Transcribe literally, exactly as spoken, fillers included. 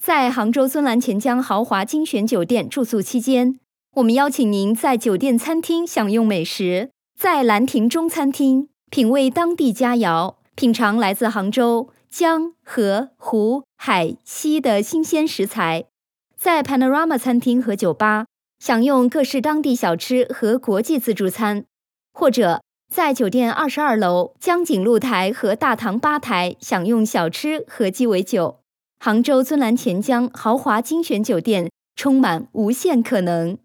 在杭州尊兰钱江豪华精选酒店住宿期间，我们邀请您在酒店餐厅享用美食，在兰亭中餐厅品味当地佳肴，品尝来自杭州江、河、湖、海、溪的新鲜食材；在 Panorama 餐厅和酒吧享用各式当地小吃和国际自助餐，或者在酒店二十二楼江景露台和大堂吧台享用小吃和鸡尾酒。杭州尊兰钱江豪华精选酒店充满无限可能。